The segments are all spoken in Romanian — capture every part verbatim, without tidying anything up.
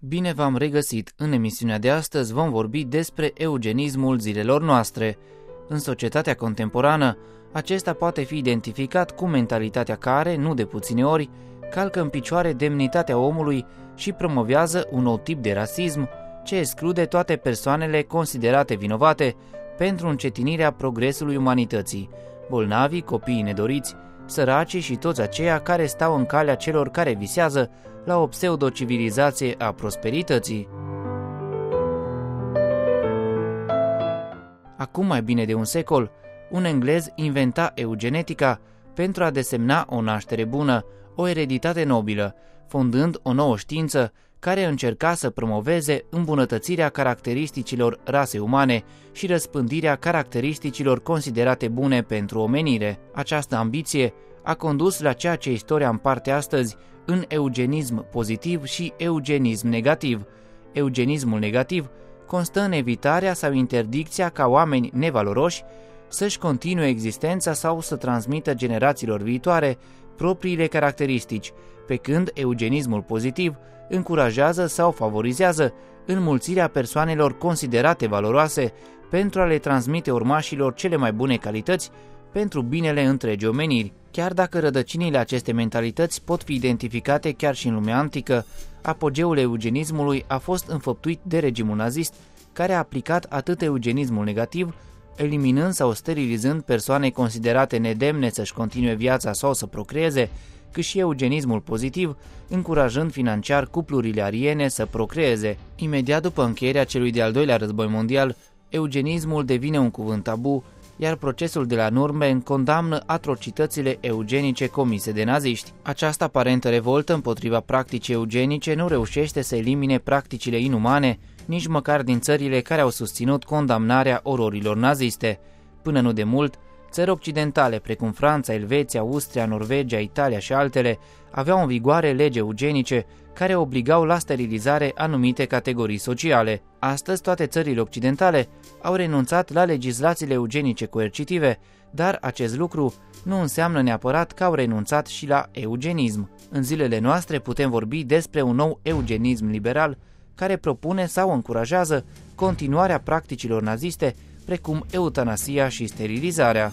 Bine v-am regăsit! În emisiunea de astăzi vom vorbi despre eugenismul zilelor noastre. În societatea contemporană, acesta poate fi identificat cu mentalitatea care, nu de puține ori, calcă în picioare demnitatea omului și promovează un nou tip de rasism ce exclude toate persoanele considerate vinovate pentru încetinirea progresului umanității, bolnavii, copiii nedoriți, săracii și toți aceia care stau în calea celor care visează la o pseudo-civilizație a prosperității. Acum mai bine de un secol, un englez inventa eugenetica pentru a desemna o naștere bună, o ereditate nobilă, fondând o nouă știință care încerca să promoveze îmbunătățirea caracteristicilor rasei umane și răspândirea caracteristicilor considerate bune pentru omenire. Această ambiție a condus la ceea ce istoria împarte astăzi în eugenism pozitiv și eugenism negativ. Eugenismul negativ constă în evitarea sau interdicția ca oameni nevaloroși să-și continue existența sau să transmită generațiilor viitoare propriile caracteristici, pe când eugenismul pozitiv încurajează sau favorizează înmulțirea persoanelor considerate valoroase pentru a le transmite urmașilor cele mai bune calități pentru binele întregii omeniri. Chiar dacă rădăcinile acestei mentalități pot fi identificate chiar și în lumea antică, apogeul eugenismului a fost înfăptuit de regimul nazist, care a aplicat atât eugenismul negativ, eliminând sau sterilizând persoane considerate nedemne să-și continue viața sau să procreeze, cât și eugenismul pozitiv, încurajând financiar cuplurile ariene să procreeze. Imediat după încheierea celui de-al doilea război mondial, eugenismul devine un cuvânt tabu, iar procesul de la Nuremberg condamnă atrocitățile eugenice comise de naziști. Această aparentă revoltă împotriva practicii eugenice nu reușește să elimine practicile inumane, nici măcar din țările care au susținut condamnarea ororilor naziste. Până nu de mult, țări occidentale precum Franța, Elveția, Austria, Norvegia, Italia și altele aveau în vigoare legi eugenice care obligau la sterilizare anumite categorii sociale. Astăzi, toate țările occidentale au renunțat la legislațiile eugenice coercitive, dar acest lucru nu înseamnă neapărat că au renunțat și la eugenism. În zilele noastre putem vorbi despre un nou eugenism liberal care propune sau încurajează continuarea practicilor naziste, precum eutanasia și sterilizarea.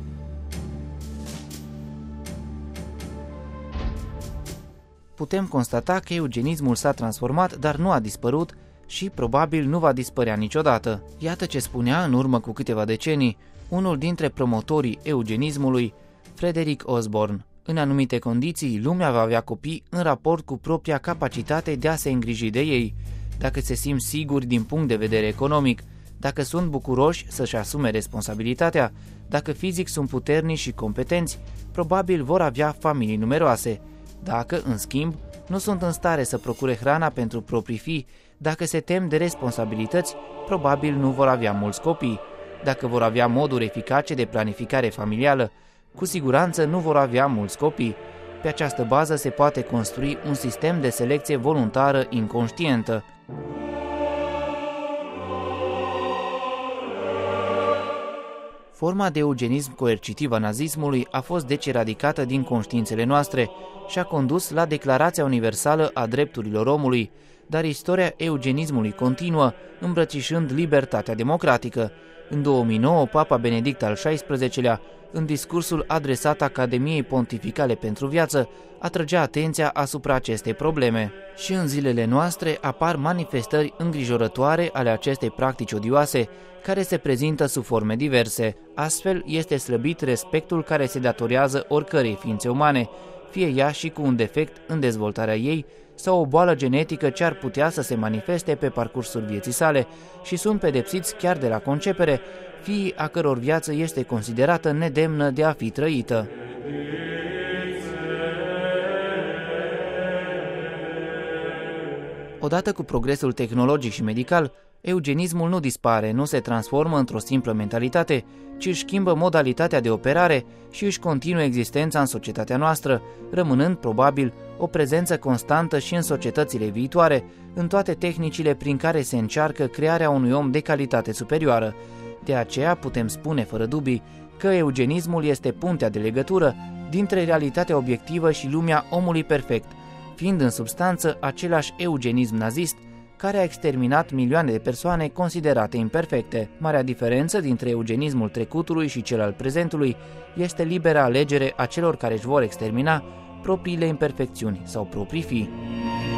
Putem constata că eugenismul s-a transformat, dar nu a dispărut și probabil nu va dispărea niciodată. Iată ce spunea în urmă cu câteva decenii unul dintre promotorii eugenismului, Frederick Osborne. În anumite condiții, lumea va avea copii în raport cu propria capacitate de a se îngriji de ei, dacă se simt siguri din punct de vedere economic, dacă sunt bucuroși să-și asume responsabilitatea, dacă fizic sunt puternici și competenți, probabil vor avea familii numeroase. Dacă, în schimb, nu sunt în stare să procure hrana pentru proprii fii, dacă se tem de responsabilități, probabil nu vor avea mulți copii. Dacă vor avea moduri eficace de planificare familială, cu siguranță nu vor avea mulți copii. Pe această bază se poate construi un sistem de selecție voluntară inconștientă. Forma de eugenism coercitiv a nazismului a fost deci eradicată din conștiințele noastre și a condus la Declarația Universală a Drepturilor Omului, dar istoria eugenismului continuă, îmbrățișând libertatea democratică. În două mii nouă, Papa Benedict al șaisprezecelea, în discursul adresat Academiei Pontificale pentru Viață, atrăgea atenția asupra acestei probleme. Și în zilele noastre apar manifestări îngrijorătoare ale acestei practici odioase, care se prezintă sub forme diverse. Astfel, este slăbit respectul care se datorează oricărei ființe umane, fie ea și cu un defect în dezvoltarea ei sau o boală genetică ce ar putea să se manifeste pe parcursul vieții sale și sunt pedepsiți chiar de la concepere, fiii a căror viață este considerată nedemnă de a fi trăită. Odată cu progresul tehnologic și medical, eugenismul nu dispare, nu se transformă într-o simplă mentalitate, ci își schimbă modalitatea de operare și își continuă existența în societatea noastră, rămânând, probabil, o prezență constantă și în societățile viitoare, în toate tehnicile prin care se încearcă crearea unui om de calitate superioară. De aceea putem spune, fără dubii, că eugenismul este puntea de legătură dintre realitatea obiectivă și lumea omului perfect, fiind în substanță același eugenism nazist care a exterminat milioane de persoane considerate imperfecte. Marea diferență dintre eugenismul trecutului și cel al prezentului este libera alegere a celor care își vor extermina propriile imperfecțiuni sau proprii fii.